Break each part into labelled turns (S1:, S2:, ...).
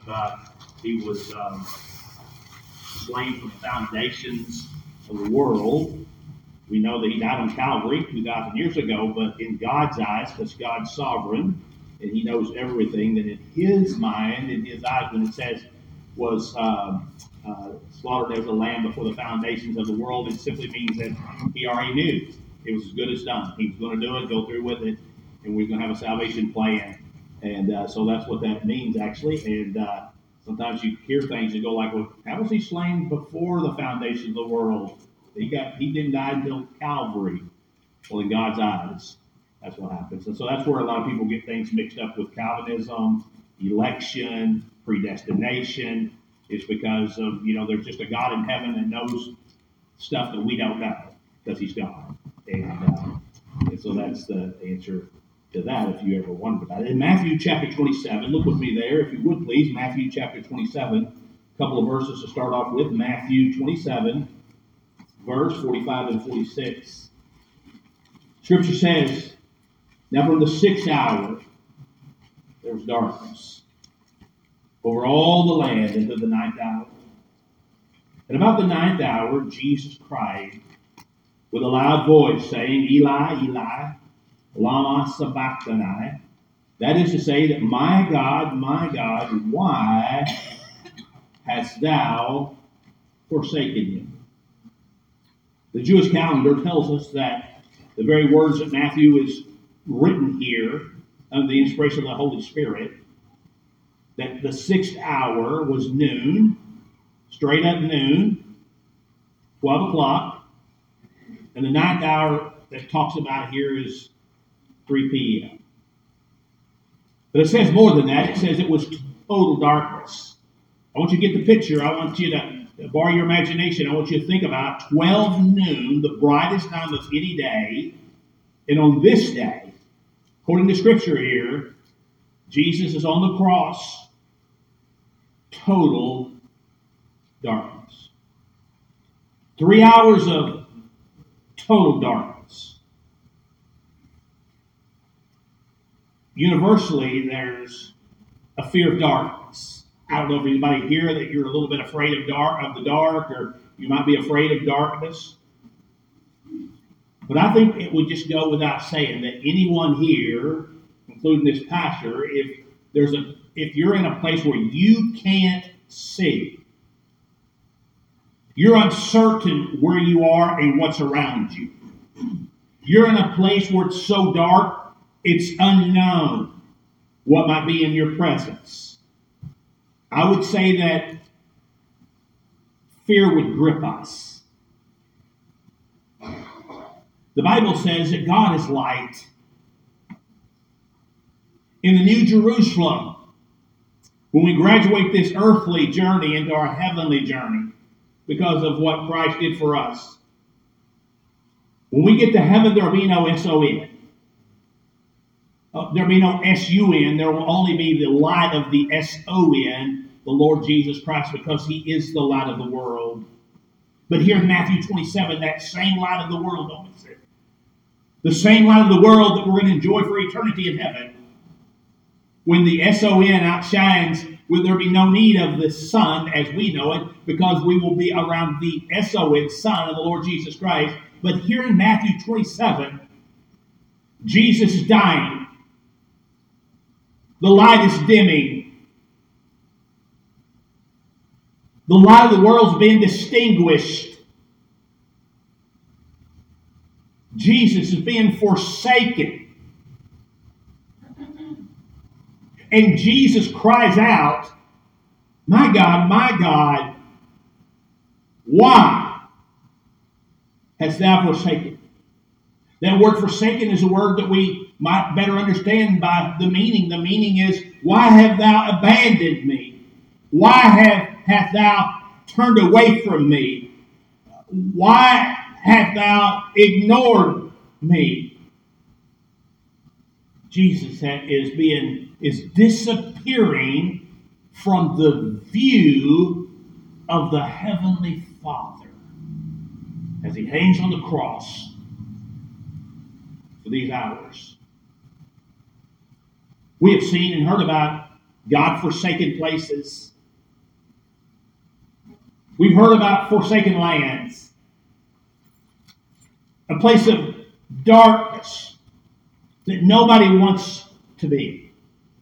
S1: slain from the foundations of the world. We know that he died on Calvary 2,000 years ago, but in God's eyes, because God's sovereign, and he knows everything, that in his mind, in his eyes, when it says was slaughtered as a lamb before the foundations of the world, it simply means that he already knew it was as good as done. He was going to do it, go through with it, and we're going to have a salvation plan. And so that's what that means, actually. And sometimes you hear things and go like, well, how was he slain before the foundation of the world? He didn't die until Calvary. Well, in God's eyes, that's what happens. And so that's where a lot of people get things mixed up with Calvinism, election, predestination. It's because of, there's just a God in heaven that knows stuff that we don't know because he's God. And so that's the answer to that, if you ever wondered about it. In Matthew chapter 27, look with me there, if you would please. Matthew chapter 27, a couple of verses to start off with. Matthew 27, verse 45 and 46. Scripture says, now from the 6th hour, there was darkness over all the land until the 9th hour. And about the 9th hour, Jesus cried with a loud voice, saying, Eli, Eli, lama sabachthani. That is to say that, my God, why hast thou forsaken me? The Jewish calendar tells us that the very words that Matthew is written here under the inspiration of the Holy Spirit, that the 6th hour was noon, straight up noon, 12 o'clock, and the 9th hour that talks about here is 3 p.m. But it says more than that. It says it was total darkness. I want you to get the picture. I want you to borrow your imagination. I want you to think about 12 noon, the brightest time of any day. And on this day, according to Scripture here, Jesus is on the cross. Total darkness. 3 hours of total darkness. Universally, there's a fear of darkness. I don't know if anybody here that you're a little bit afraid of the dark, or you might be afraid of darkness. But I think it would just go without saying that anyone here, including this pastor, if you're in a place where you can't see, you're uncertain where you are and what's around you. You're in a place where it's so dark, it's unknown what might be in your presence. I would say that fear would grip us. The Bible says that God is light. In the New Jerusalem, when we graduate this earthly journey into our heavenly journey, because of what Christ did for us, when we get to heaven, there will be no S-O-N. There will be no S-U-N. There will only be the light of the S-O-N, the Lord Jesus Christ, because he is the light of the world. But here in Matthew 27, that same light of the world, don't miss it. The same light of the world that we're going to enjoy for eternity in heaven. When the S-O-N outshines, will there be no need of the sun as we know it, because we will be around the S-O-N, Son of the Lord Jesus Christ. But here in Matthew 27, Jesus is dying. The light is dimming. The light of the world is being extinguished. Jesus is being forsaken. And Jesus cries out, my God, why hast thou forsaken? That word forsaken is a word that we might better understand by the meaning. The meaning is, why have thou abandoned me? Why hast thou turned away from me? Why hast thou ignored me? Jesus is disappearing from the view of the Heavenly Father as he hangs on the cross for these hours. We have seen and heard about God-forsaken places. We've heard about forsaken lands, a place of darkness that nobody wants to be.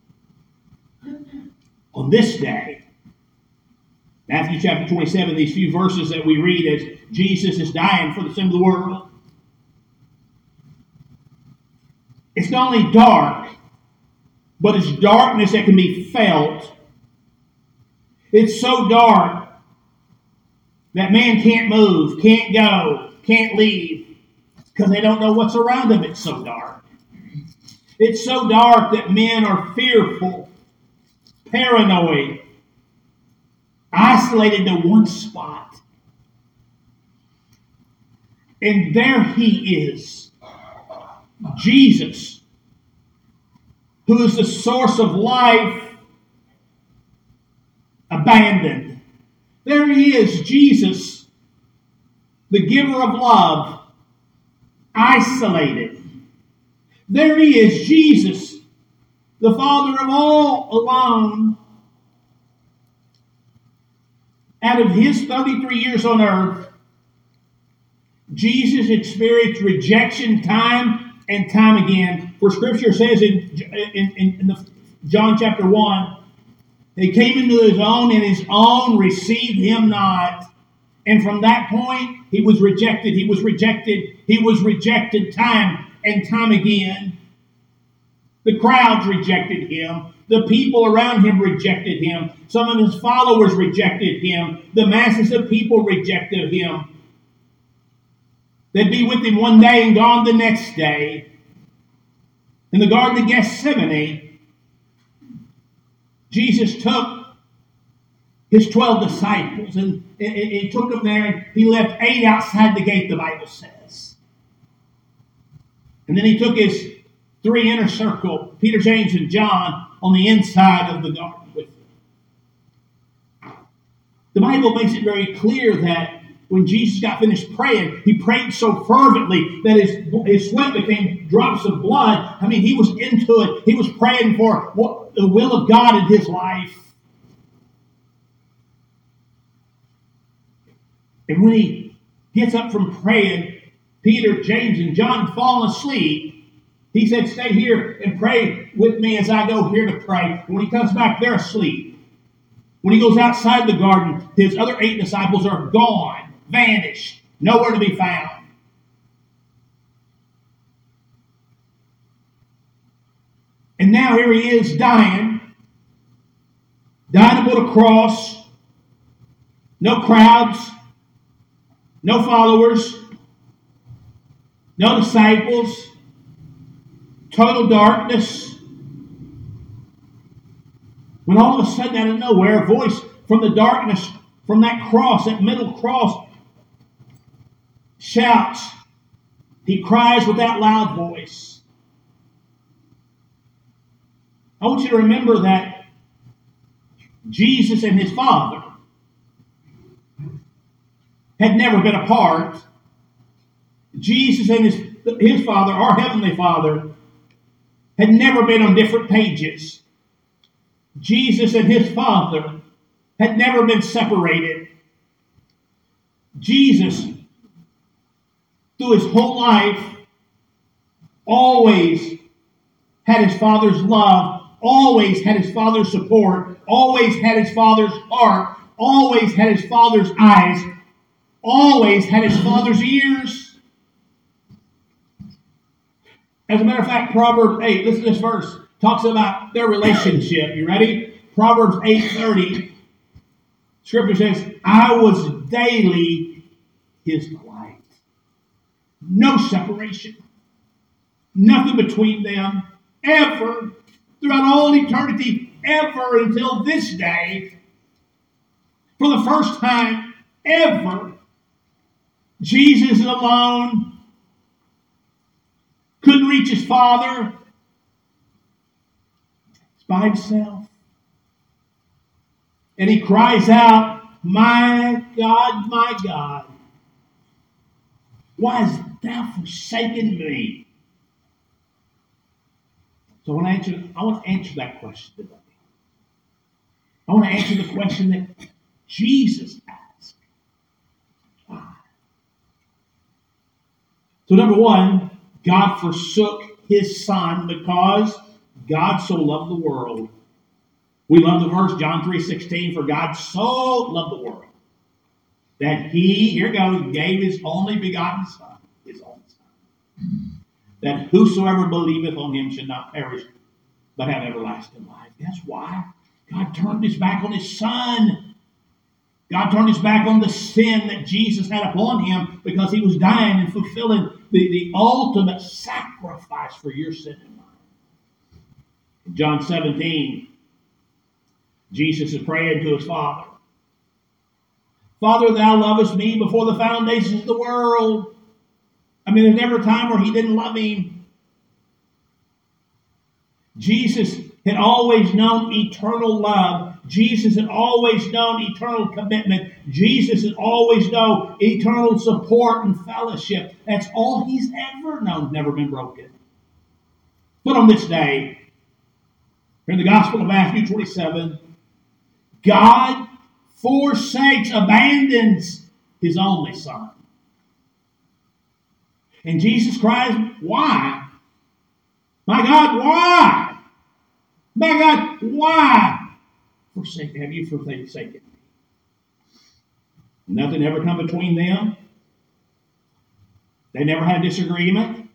S1: On this day, Matthew chapter 27, these few verses that we read as Jesus is dying for the sin of the world, it's not only dark, but it's darkness that can be felt. It's so dark that man can't move, can't go, can't leave, because they don't know what's around them. It's so dark. It's so dark that men are fearful, paranoid, isolated to one spot. And there he is, Jesus, who is the source of life, abandoned. There he is, Jesus, the giver of love, isolated. There he is, Jesus, the Father of all, alone. Out of his 33 years on earth, Jesus experienced rejection time and time again. For Scripture says in John chapter 1, he came into his own, and his own received him not. And from that point, he was rejected. He was rejected. He was rejected time and time again. The crowds rejected him. The people around him rejected him. Some of his followers rejected him. The masses of people rejected him. They'd be with him one day and gone the next day. In the Garden of Gethsemane, Jesus took his 12 disciples and he took them there, and he left 8 outside the gate, the Bible says. And then he took his 3 inner circle, Peter, James, and John, on the inside of the garden with him. The Bible makes it very clear that when Jesus got finished praying, he prayed so fervently that his sweat became drops of blood. I mean, he was into it. He was praying for the will of God in his life. And when he gets up from praying, Peter, James, and John fall asleep. He said, stay here and pray with me as I go here to pray. When he comes back, they're asleep. When he goes outside the garden, his other 8 disciples are gone, vanished, nowhere to be found. And now here he is dying upon a cross. No crowds, no followers, no disciples. Total darkness. When all of a sudden, out of nowhere, a voice from the darkness, from that cross, that middle cross, shouts. He cries with that loud voice. I want you to remember that Jesus and his Father had never been apart. Jesus and his Father, our Heavenly Father, had never been on different pages. Jesus and his Father had never been separated. Jesus, through his whole life, always had his Father's love, always had his Father's support, always had his Father's heart, always had his Father's eyes, always had his Father's ears. As a matter of fact, Proverbs 8, listen to this verse, talks about their relationship. You ready? Proverbs 8:30. Scripture says, I was daily his delight. No separation. Nothing between them. Ever. Throughout all eternity. Ever until this day. For the first time ever. Jesus alone. Couldn't reach his Father. He's by himself. And he cries out, my God, why hast thou forsaken me? So I want to answer that question today. I want to answer the question that Jesus asked. Why? So number one, God forsook his Son because God so loved the world. We love the verse, John 3:16, for God so loved the world that he, here it goes, gave his only begotten Son, his only Son, that whosoever believeth on him should not perish, but have everlasting life. That's why God turned his back on his Son. God turned his back on the sin that Jesus had upon him because he was dying and fulfilling the ultimate sacrifice for your sin and mine. In John 17, Jesus is praying to his Father. Father, thou lovest me before the foundations of the world. I mean, there's never a time where he didn't love him. Jesus had always known eternal love. Jesus had always known eternal commitment. Jesus had always known eternal support and fellowship. That's all he's ever known, never been broken. But on this day, in the Gospel of Matthew 27, God forsakes, abandons his only Son. And Jesus cries, why? My God, why? My God, why? Have you forsaken me? Nothing ever come between them. They never had a disagreement.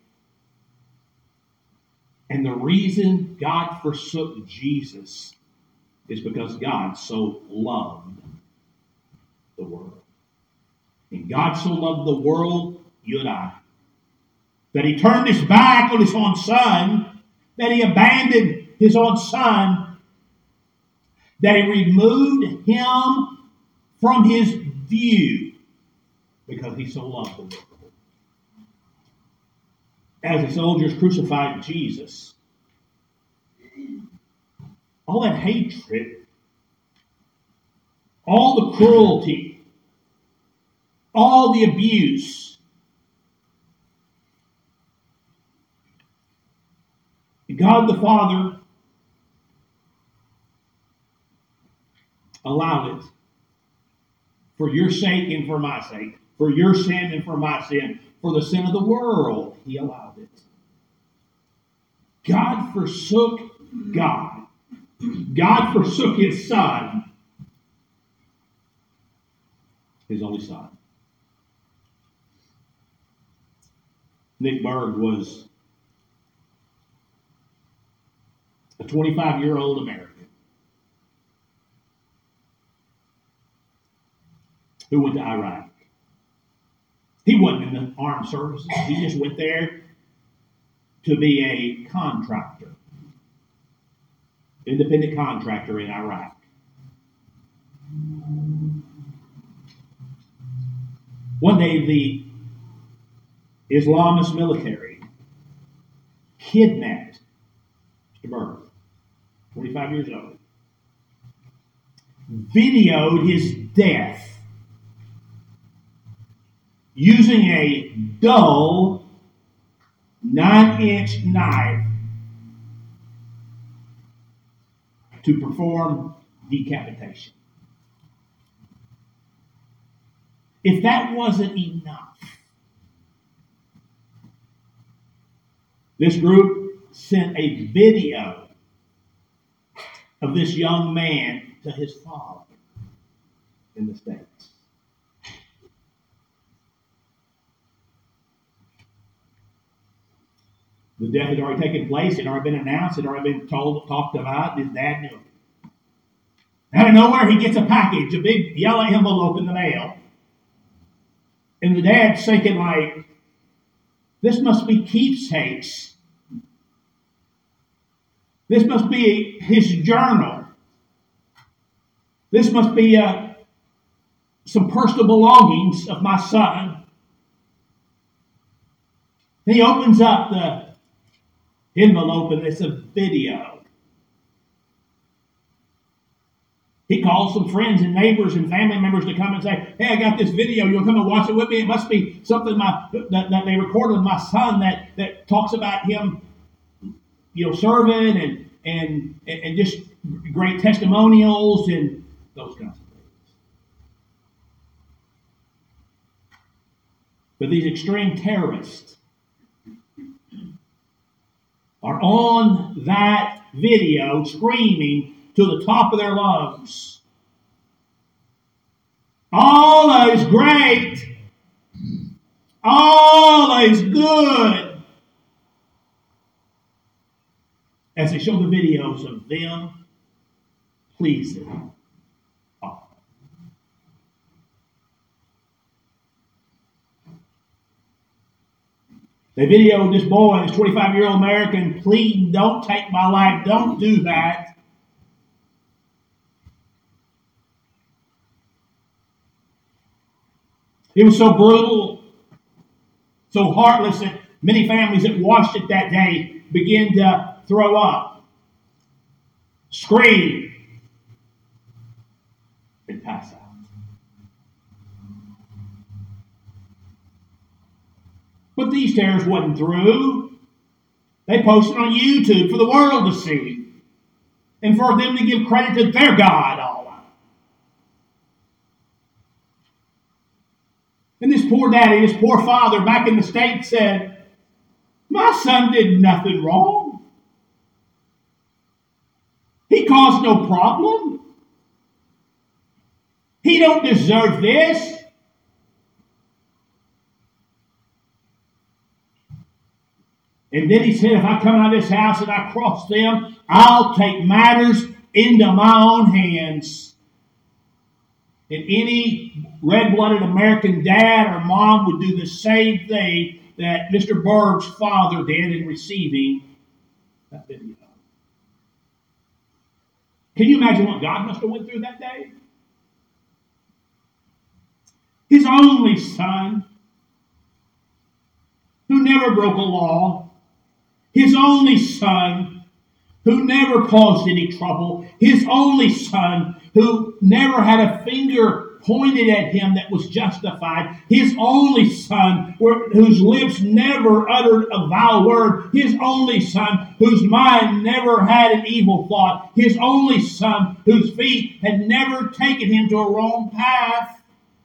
S1: And the reason God forsook Jesus is because God so loved the world. And God so loved the world, you and I, that he turned his back on his own Son, that he abandoned his own Son, that he removed him from his view because he so loved the world. As the soldiers crucified Jesus, all that hatred, all the cruelty, all the abuse, God the Father allowed it for your sake and for my sake, for your sin and for my sin, for the sin of the world. He allowed it. God forsook God. God forsook his Son, his only Son. Nick Berg was a 25-year-old American who went to Iraq. He wasn't in the armed services. He just went there to be a contractor, independent contractor in Iraq. One day, the Islamist military kidnapped Mr. Berg, 25 years old, videoed his death using a dull 9-inch knife to perform decapitation. If that wasn't enough, this group sent a video of this young man to his father in the States. The death had already taken place. It had already been announced. It had already been talked about. His dad knew it. Out of nowhere, he gets a package, a big yellow envelope in the mail. And the dad's thinking like, this must be keepsakes. This must be his journal. This must be some personal belongings of my son. He opens up the envelope and it's a video. He calls some friends and neighbors and family members to come and say, hey, I got this video. You'll come and watch it with me. It must be something that they recorded of my son that talks about him, serving and just great testimonials and those kinds of things. But these extreme terrorists are on that video screaming to the top of their lungs, "Allah is great. Allah is good." As they show the videos of them pleasing Allah. They videoed this boy, this 25-year-old American, pleading, "Don't take my life, don't do that." It was so brutal, so heartless that many families that watched it that day began to throw up, scream, and pass out. But these terrorists wasn't through. They posted on YouTube for the world to see and for them to give credit to their God, Allah. And this poor daddy, this poor father back in the States said, "My son did nothing wrong. He caused no problem. He don't deserve this." And then he said, "If I come out of this house and I cross them, I'll take matters into my own hands." And any red-blooded American dad or mom would do the same thing that Mr. Berg's father did in receiving that video. Can you imagine what God must have went through that day? His only son, who never broke a law, his only son, who never caused any trouble, his only son, who never had a finger pointed at him that was justified, his only son, whose lips never uttered a vile word, his only son, whose mind never had an evil thought, his only son, whose feet had never taken him to a wrong path.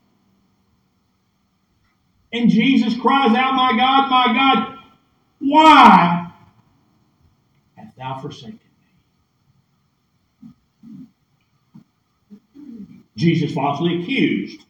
S1: And Jesus cries out, my God, why hast thou forsaken me?" Jesus falsely accused.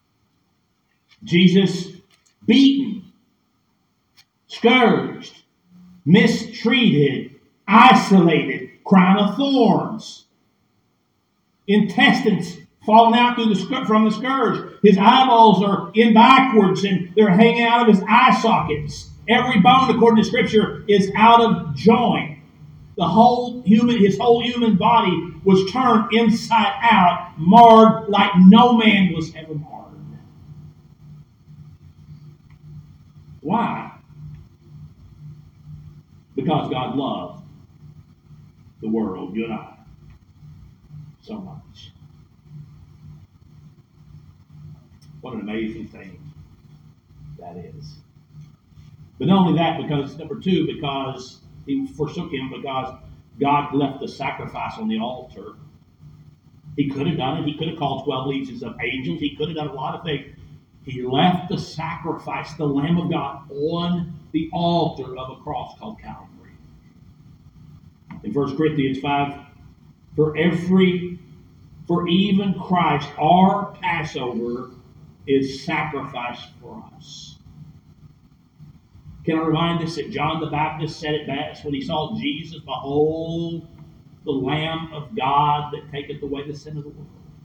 S1: Jesus beaten, scourged, mistreated, isolated, crown of thorns, intestines falling out from the scourge. His eyeballs are in backwards and they're hanging out of his eye sockets. Every bone, according to Scripture, is out of joint. His whole human body was turned inside out, marred like no man was ever marred. Why? Because God loved the world, you and I, so much. What an amazing thing that is. But not only that, because he forsook him, because God left the sacrifice on the altar. He could have done it. He could have called 12 legions of angels. He could have done a lot of things. He left the sacrifice, the Lamb of God, on the altar of a cross called Calvary. In 1 Corinthians 5, for even Christ, our Passover, is sacrificed for us. Can I remind us that John the Baptist said it best when he saw Jesus? "Behold, the Lamb of God that taketh away the sin of the world."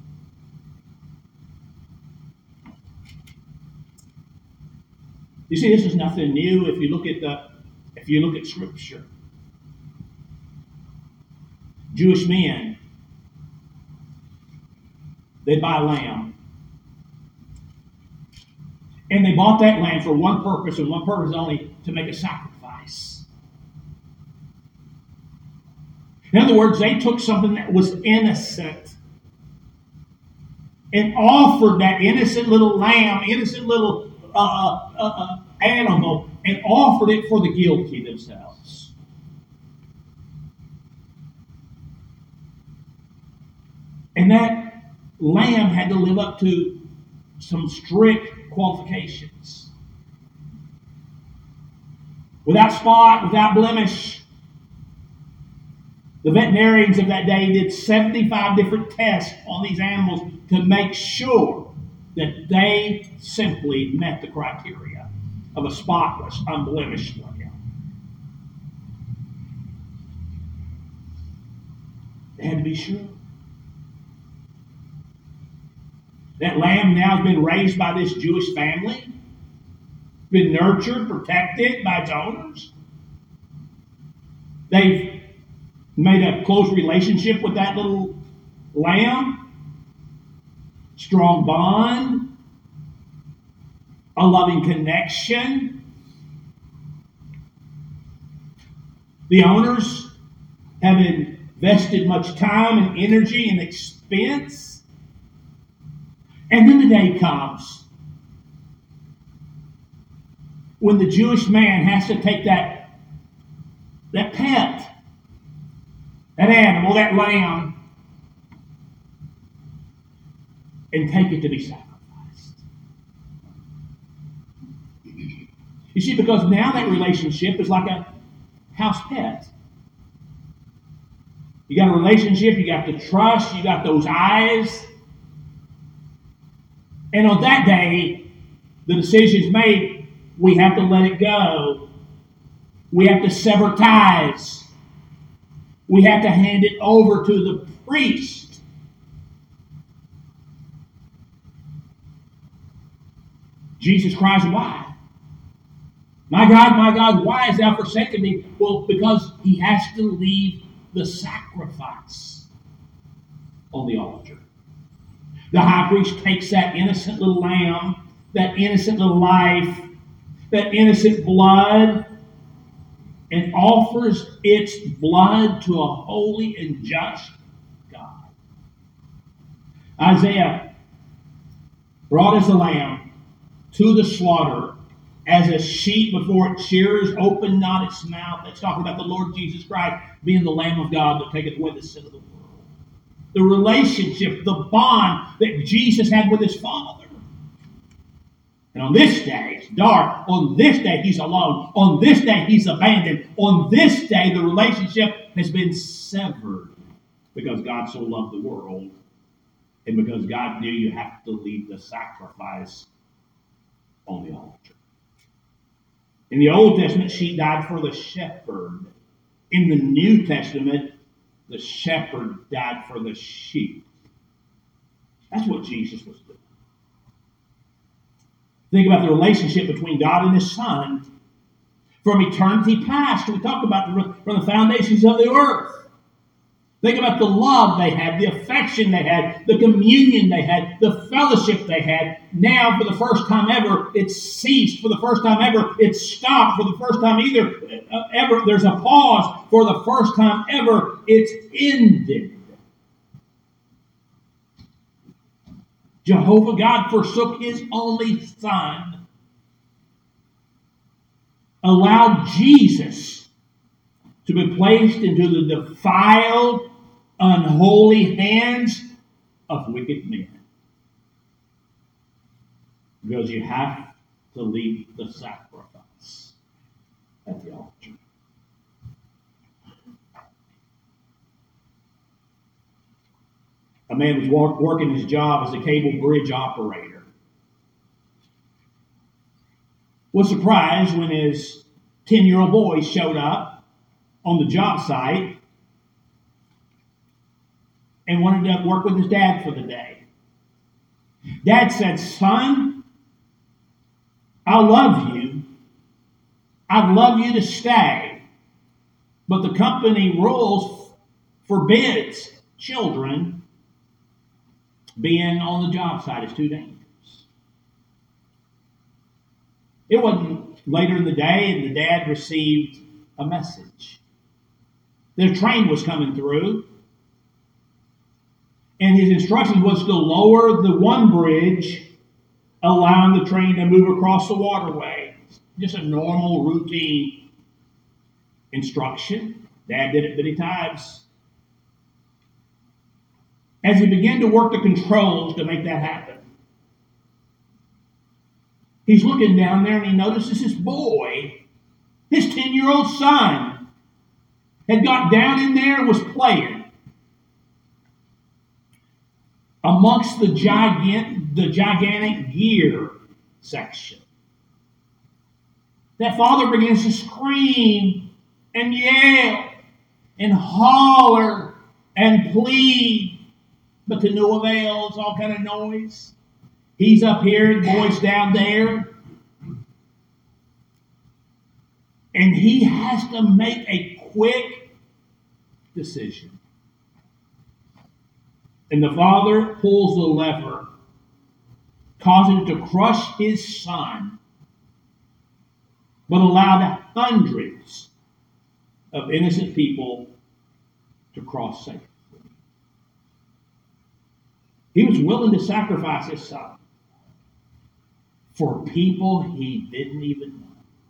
S1: You see, this is nothing new if you look at Scripture. Jewish men, they buy a lamb. And they bought that lamb for one purpose, and one purpose only, to make a sacrifice. In other words, they took something that was innocent and offered that innocent little lamb, innocent little animal, and offered it for the guilty themselves. that lamb had to live up to some strict qualifications. Without spot, without blemish. The veterinarians of that day did 75 different tests on these animals to make sure that they simply met the criteria of a spotless, unblemished lamb. They had to be sure. That lamb now has been raised by this Jewish family, been nurtured, protected by its owners. They've made a close relationship with that little lamb, strong bond, a loving connection. The owners have invested much time and energy and expense. And then the day comes when the Jewish man has to take that pet, that animal, that lamb, and take it to be sacrificed. You see, because now that relationship is like a house pet. You got a relationship, you got the trust, you got those eyes. And on that day, the decision's made, we have to let it go. We have to sever ties. We have to hand it over to the priest. Jesus cries, why? My God, why hast thou forsaken me? Well, because he has to leave the sacrifice on the altar. The high priest takes that innocent little lamb, that innocent little life, that innocent blood, and offers its blood to a holy and just God. Isaiah brought as a lamb to the slaughter, as a sheep before its shearers opened not its mouth. That's talking about the Lord Jesus Christ being the Lamb of God that taketh away the sin of the world. The relationship, the bond that Jesus had with his Father. And on this day, it's dark. On this day, he's alone. On this day, he's abandoned. On this day, the relationship has been severed because God so loved the world and because God knew you have to leave the sacrifice on the altar. In the Old Testament, she died for the shepherd. In the New Testament, the shepherd died for the sheep. That's what Jesus was doing. Think about the relationship between God and his Son from eternity past. We talked about from the foundations of the earth. Think about the love they had, the affection they had, the communion they had, the fellowship they had. Now, for the first time ever, it's ceased. For the first time ever, it's stopped. For the first time ever, there's a pause. For the first time ever, it's ended. Jehovah God forsook his only Son, allowed Jesus to be placed into the defiled, unholy hands of wicked men. Because you have to leave the sacrifice at the altar. A man was working his job as a cable bridge operator. Was surprised when his 10-year-old boy showed up on the job site and wanted to work with his dad for the day. Dad said, "Son, I love you. I'd love you to stay. But the company rules forbids children being on the job site. It's too dangerous." It wasn't later in the day, and the dad received a message. Their train was coming through, and his instruction was to lower the one bridge, allowing the train to move across the waterway. Just a normal, routine instruction. Dad did it many times. as he began to work the controls to make that happen, he's looking down there and he notices his boy, his 10-year-old son, had got down in there and was playing amongst the gigantic gear section. That father begins to scream and yell and holler and plead, but to no avail. It's all kind of noise. He's up here, the boy's down there. And he has to make a quick decision. And the father pulls the lever, causing it to crush his son, but allowed hundreds of innocent people to cross safely. He was willing to sacrifice his son for people he didn't even know.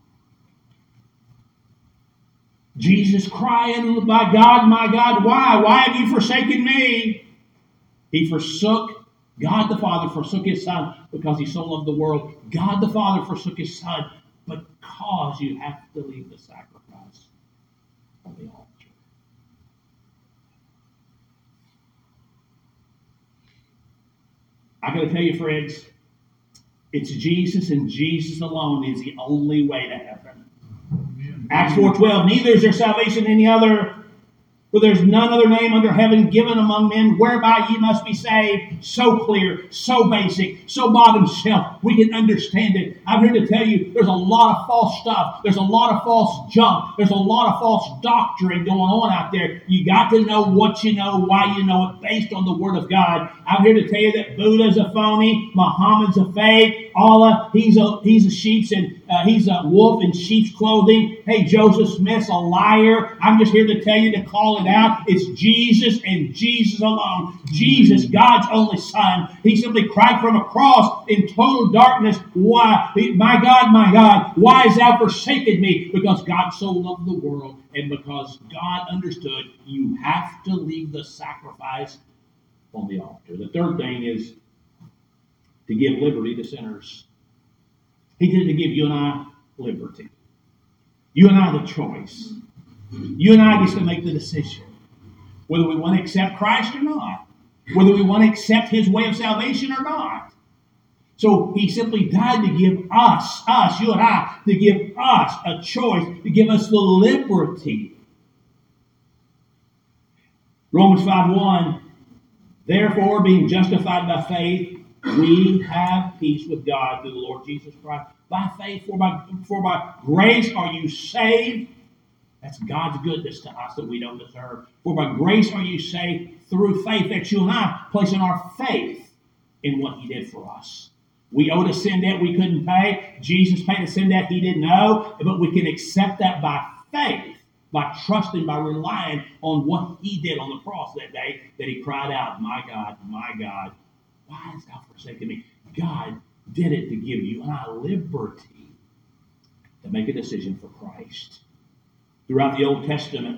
S1: Jesus crying, my God, why? Why have you forsaken me? He forsook, God the Father forsook his son because he so loved the world. God the Father forsook his son because you have to leave the sacrifice on the altar. I got to tell you, friends, it's Jesus and Jesus alone is the only way to heaven. Amen. Acts 4:12, neither is there salvation in any other, for there's none other name under heaven given among men whereby ye must be saved. So clear, so basic, so bottom shelf. We can understand it. I'm here to tell you there's a lot of false stuff. There's a lot of false junk. There's a lot of false doctrine going on out there. You got to know what you know, why you know it, based on the Word of God. I'm here to tell you that Buddha's a phony, Muhammad's a fake, Allah, he's a sheep's and he's a wolf in sheep's clothing. Hey, Joseph Smith's a liar. I'm just here to tell you to call it out. It's Jesus and Jesus alone. Jesus, God's only Son. He simply cried from a cross in total darkness. Why? My God, why has thou forsaken me? Because God so loved the world and because God understood you have to leave the sacrifice on the altar. The third thing is to give liberty to sinners. He did it to give you and I liberty. You and I the choice. You and I get to make the decision whether we want to accept Christ or not, whether we want to accept his way of salvation or not. So he simply died to give us, you and I, to give us a choice, to give us the liberty. Romans 5:1, therefore, being justified by faith, we have peace with God through the Lord Jesus Christ. By faith, for by grace are you saved. That's God's goodness to us that we don't deserve. For by grace are you saved through faith. That's you and I placing our faith in what he did for us. We owed a sin debt we couldn't pay. Jesus paid a sin debt he didn't owe. But we can accept that by faith, by trusting, by relying on what he did on the cross that day, that he cried out, my God, why hast thou forsaken me? God did it to give you and I liberty to make a decision for Christ. Throughout the Old Testament,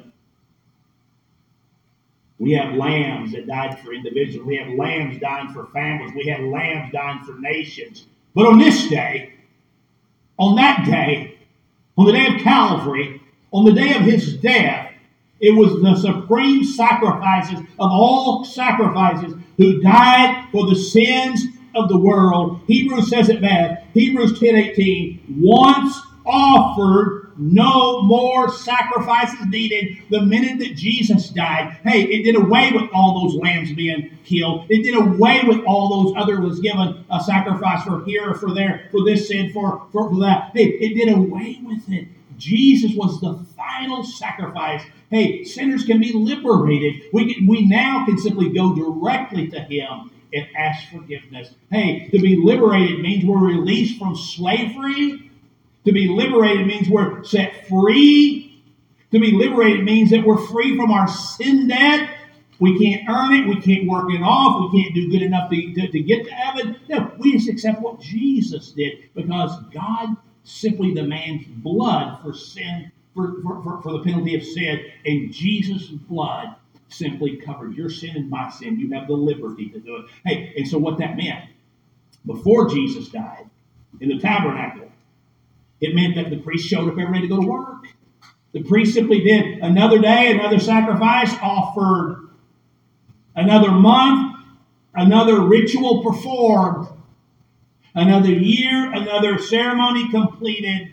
S1: we have lambs that died for individuals. We have lambs dying for families. We have lambs dying for nations. But on this day, on that day, on the day of Calvary, on the day of his death, it was the supreme sacrifices of all sacrifices who died for the sins of the world. Hebrews says it best. Hebrews 10:18, once offered, no more sacrifices needed. The minute that Jesus died, hey, it did away with all those lambs being killed. It did away with all those other was given a sacrifice for here, for there, for this sin, for that. Hey, it did away with it. Jesus was the final sacrifice. Hey, sinners can be liberated. We now can simply go directly to him and ask forgiveness. Hey, to be liberated means we're released from slavery. To be liberated means we're set free. To be liberated means that we're free from our sin debt. We can't earn it. We can't work it off. We can't do good enough to get to heaven. No, we just accept what Jesus did because God simply demands blood for sin, for the penalty of sin. And Jesus' blood simply covered your sin and my sin. You have the liberty to do it. Hey, and so what that meant, before Jesus died in the tabernacle, it meant that the priest showed up every day to go to work. The priest simply did another day, another sacrifice offered, another month, another ritual performed, another year, another ceremony completed.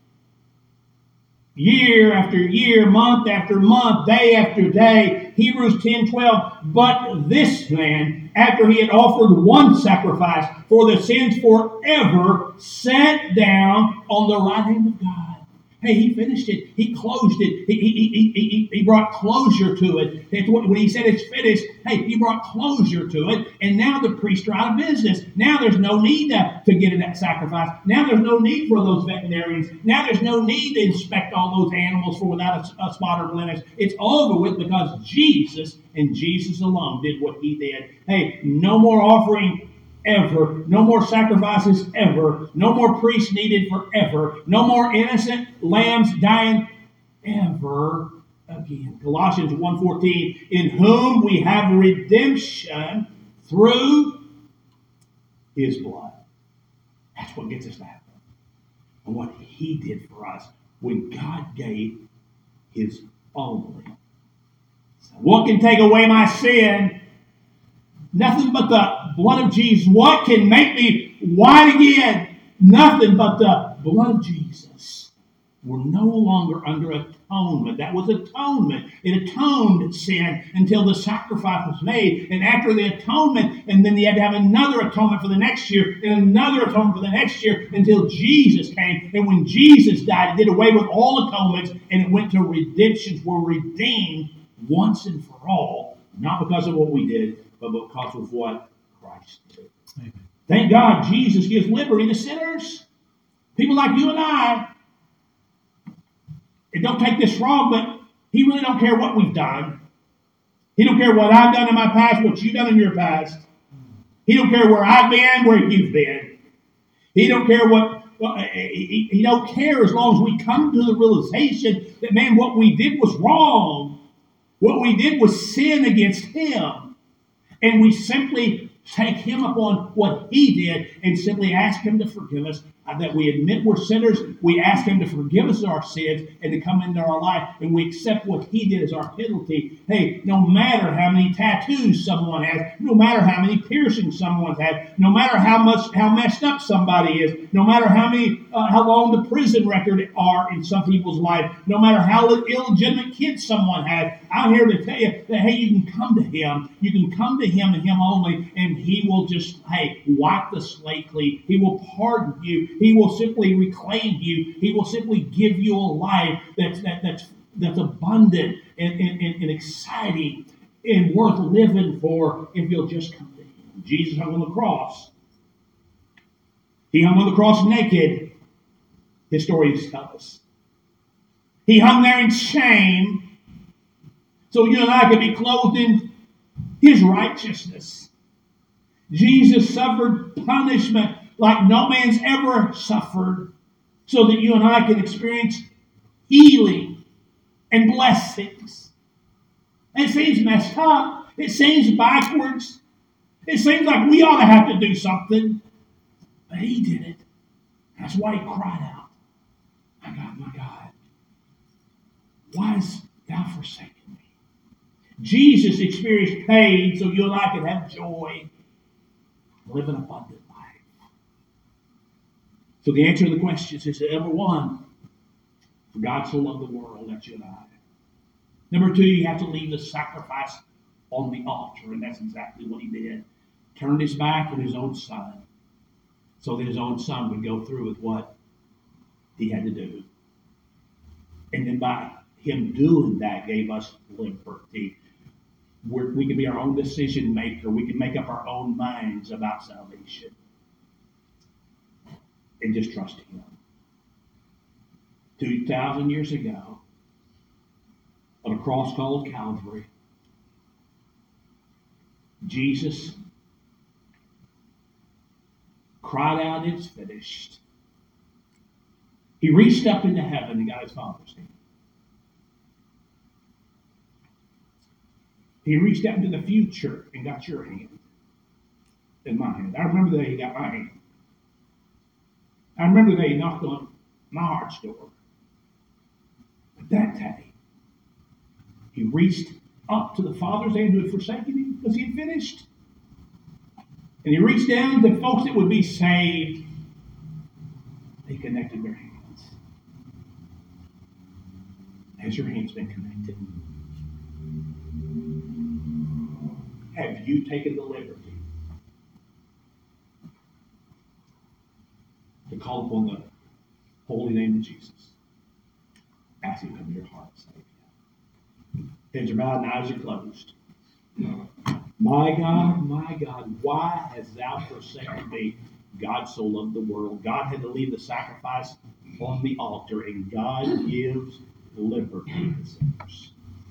S1: Year after year, month after month, day after day. Hebrews 10:12. But this man, after he had offered one sacrifice for the sins forever, sat down on the right hand of God. Hey, he finished it. He closed it. He brought closure to it. When he said it's finished, hey, he brought closure to it. And now the priests are out of business. Now there's no need to get that sacrifice. Now there's no need for those veterinarians. Now there's no need to inspect all those animals for without a spot or blemish. It's over with because Jesus and Jesus alone did what he did. Hey, no more offering ever. No more sacrifices ever. No more priests needed forever. No more innocent lambs dying ever again. Colossians 1:14, in whom we have redemption through his blood. That's what gets us to heaven. And what he did for us when God gave his only son. What can take away my sin? Nothing but the blood of Jesus. What can make me white again? Nothing but the blood of Jesus. We're no longer under atonement. That was atonement. It atoned sin until the sacrifice was made. And after the atonement, and then you had to have another atonement for the next year, and another atonement for the next year, until Jesus came. And when Jesus died, it did away with all atonements, and it went to redemptions. We're redeemed once and for all, not because of what we did, but because of what Christ did. Amen. Thank God Jesus gives liberty to sinners. People like you and I. And don't take this wrong, but he really don't care what we've done. He don't care what I've done in my past, what you've done in your past. He don't care where I've been, where you've been. He don't care he don't care as long as we come to the realization that, man, what we did was wrong. What we did was sin against him. And we simply take him upon what he did and simply ask him to forgive us. That we admit we're sinners, we ask him to forgive us our sins and to come into our life, and we accept what he did as our penalty. Hey, no matter how many tattoos someone has, no matter how many piercings someone's had, no matter how messed up somebody is, no matter how long the prison record are in some people's life, no matter how illegitimate kids someone has, I'm here to tell you that, hey, you can come to him. You can come to him and him only, and he will just, wipe the slate clean. He will pardon you. He will simply reclaim you. He will simply give you a life that's abundant and exciting and worth living for if you'll just come to him. Jesus hung on the cross. He hung on the cross naked. Historians tell us. He hung there in shame so you and I could be clothed in his righteousness. Jesus suffered punishment like no man's ever suffered, so that you and I can experience healing and blessings. It seems messed up. It seems backwards. It seems like we ought to have to do something. But he did it. That's why he cried out, my God, why hast thou forsaken me? Jesus experienced pain so you and I could have joy, live an abundant life. So the answer to the questions is, number one, for God so loved the world, that's you and I. Number two, you have to leave the sacrifice on the altar, and that's exactly what he did. Turned his back on his own son, so that his own son would go through with what he had to do. And then by him doing that, gave us liberty. We can be our own decision maker. We can make up our own minds about salvation. And just trust him. 2,000 years ago, on a cross called Calvary, Jesus cried out, it's finished. He reached up into heaven and got his Father's hand. He reached out into the future and got your hand and my hand. I remember the day he got my hand. I remember the day he knocked on my heart's door. But that day, he reached up to the Father's hand who had forsaken him because he had finished. And he reached down to folks that would be saved. They connected their hands. Has your hands been connected? Have you taken the liberty to call upon the holy name of Jesus? Ask him to come to your heart and save you. Heads are bowed and eyes are closed. My God, why hast thou forsaken me? God so loved the world. God had to leave the sacrifice on the altar, and God gives liberty to sinners.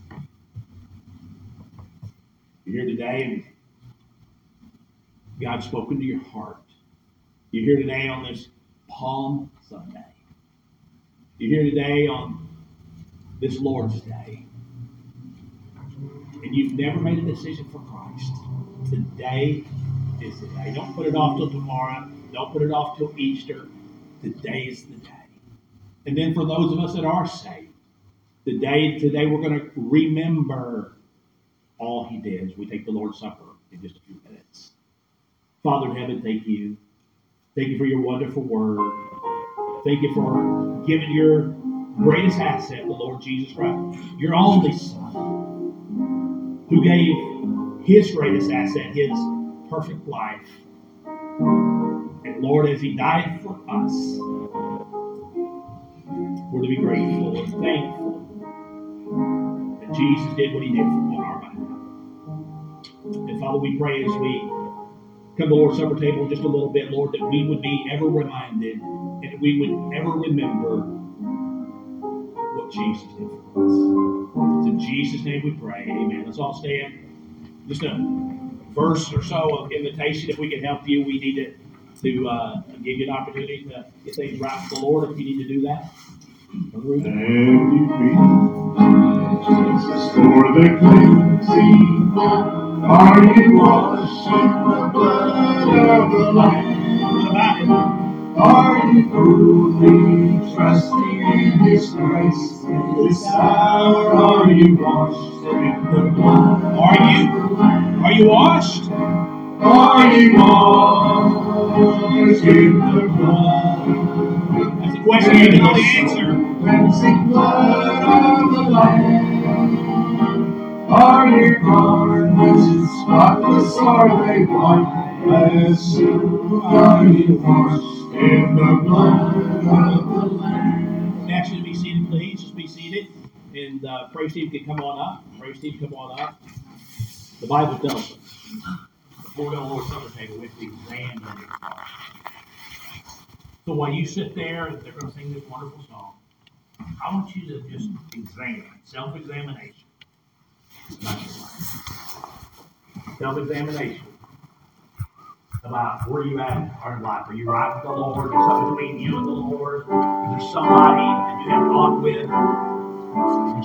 S1: You're here today, and God's spoken to your heart. You're here today on this Palm Sunday. You're here today on this Lord's Day. And you've never made a decision for Christ. Today is the day. Don't put it off till tomorrow. Don't put it off till Easter. Today is the day. And then for those of us that are saved, today we're going to remember all he did as we take the Lord's Supper in just a few minutes. Father in heaven, thank you. Thank you for your wonderful word. Thank you for giving your greatest asset, the Lord Jesus Christ, your only Son, who gave his greatest asset, his perfect life. And Lord, as he died for us, we're to be grateful and thankful that Jesus did what he did on our behalf. And Father, we pray as we come to the Lord's Supper table in just a little bit, Lord, that we would be ever reminded and that we would ever remember what Jesus did for us. It's in Jesus' name we pray. Amen. Let's all stand. Just a verse or so of invitation. If we can help you, we need to give you an opportunity to get things right with the Lord if you need to do that.
S2: And you Jesus for the cleansing, are you washed in the blood of the Lamb? Are you truly trusting in His grace? This hour, are you washed in the blood?
S1: Are you washed?
S2: Are you washed in the blood?
S1: That's a question you know the answer.
S2: Cleansing blood of the Lamb. Are your garments spotless? Are they white as snow? Are you washed in the blood of the Lamb?
S1: Ask you to be seated, please. Just be seated. And praise team can come on up. Praise team, come on up. The Bible tells us, before we go to the Lord's Supper table, we have to examine your heart. So while you sit there and they're going to sing this wonderful song, I want you to just examine, self-examination about your life. Self-examination about where you at in life. Are you right with the Lord? Is there something between you and the Lord? Is there somebody that you have talked with?